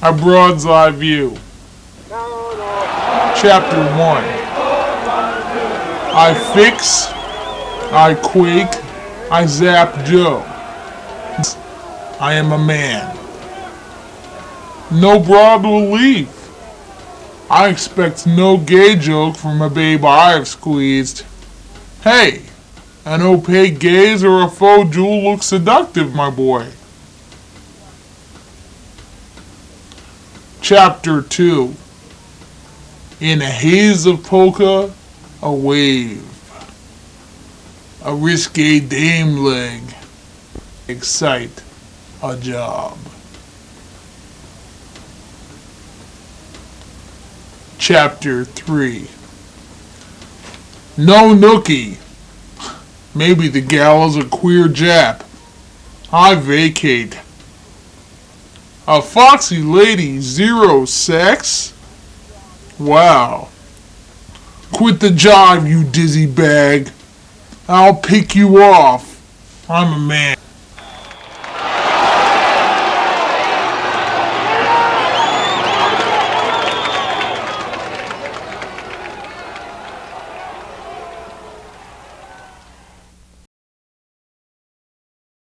A Broad's Eye View. Chapter 1. I fix, I quake, I zap Joe. I am a man. No broad will leave. I expect no gay joke from a babe I've squeezed. Hey, an opaque gaze or a faux jewel looks seductive, my boy. Chapter 2. In a haze of polka, a wave. A risque dame leg. Excite, a job. Chapter 3. No nookie. Maybe the gal is a queer Jap. I vacate. A foxy lady, zero sex? Wow. Quit the jive, you dizzy bag. I'll pick you off. I'm a man.